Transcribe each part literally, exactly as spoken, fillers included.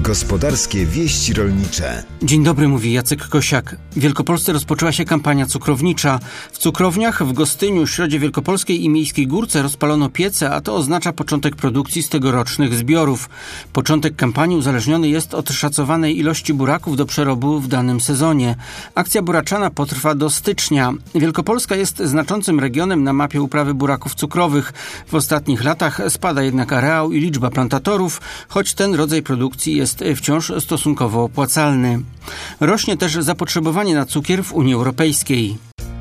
Gospodarskie wieści rolnicze. Dzień dobry, mówi Jacek Kosiak. W Wielkopolsce rozpoczęła się kampania cukrownicza. W cukrowniach w Gostyniu, Środzie Wielkopolskiej i Miejskiej Górce rozpalono piece, a to oznacza początek produkcji z tegorocznych zbiorów. Początek kampanii uzależniony jest od szacowanej ilości buraków do przerobu w danym sezonie. Akcja buraczana potrwa do stycznia. Wielkopolska jest znaczącym regionem na mapie uprawy buraków cukrowych. W ostatnich latach spada jednak areał i liczba plantatorów, choć ten rodzaj produkcji jest wciąż stosunkowo opłacalny. Rośnie też zapotrzebowanie na cukier w Unii Europejskiej.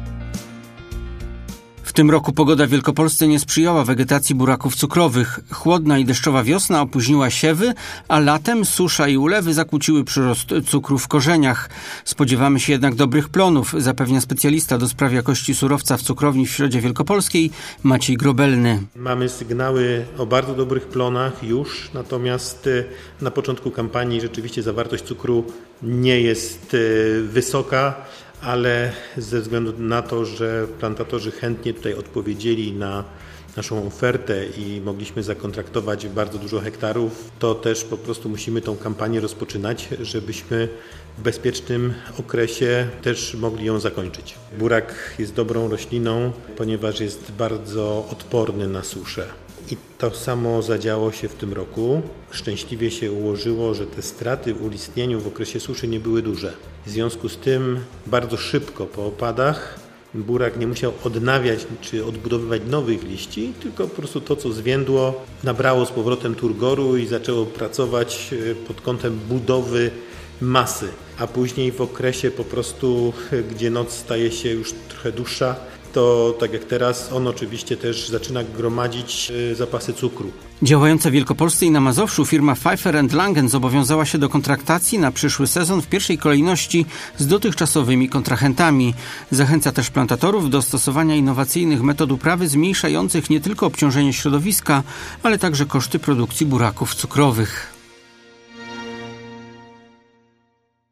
W tym roku pogoda w Wielkopolsce nie sprzyjała wegetacji buraków cukrowych. Chłodna i deszczowa wiosna opóźniła siewy, a latem susza i ulewy zakłóciły przyrost cukru w korzeniach. Spodziewamy się jednak dobrych plonów, zapewnia specjalista do spraw jakości surowca w cukrowni w Środzie Wielkopolskiej Maciej Grobelny. Mamy sygnały o bardzo dobrych plonach już, natomiast na początku kampanii rzeczywiście zawartość cukru nie jest wysoka, ale ze względu na to, że plantatorzy chętnie tutaj odpowiedzieli na naszą ofertę i mogliśmy zakontraktować bardzo dużo hektarów, to też po prostu musimy tą kampanię rozpoczynać, żebyśmy w bezpiecznym okresie też mogli ją zakończyć. Burak jest dobrą rośliną, ponieważ jest bardzo odporny na suszę. I to samo zadziało się w tym roku. Szczęśliwie się ułożyło, że te straty w ulistnieniu w okresie suszy nie były duże. W związku z tym bardzo szybko po opadach burak nie musiał odnawiać czy odbudowywać nowych liści, tylko po prostu to, co zwiędło, nabrało z powrotem turgoru i zaczęło pracować pod kątem budowy masy. A później w okresie po prostu, gdzie noc staje się już trochę dłuższa, to tak jak teraz, on oczywiście też zaczyna gromadzić zapasy cukru. Działająca w Wielkopolsce i na Mazowszu firma Pfeiffer and Langen zobowiązała się do kontraktacji na przyszły sezon w pierwszej kolejności z dotychczasowymi kontrahentami. Zachęca też plantatorów do stosowania innowacyjnych metod uprawy zmniejszających nie tylko obciążenie środowiska, ale także koszty produkcji buraków cukrowych.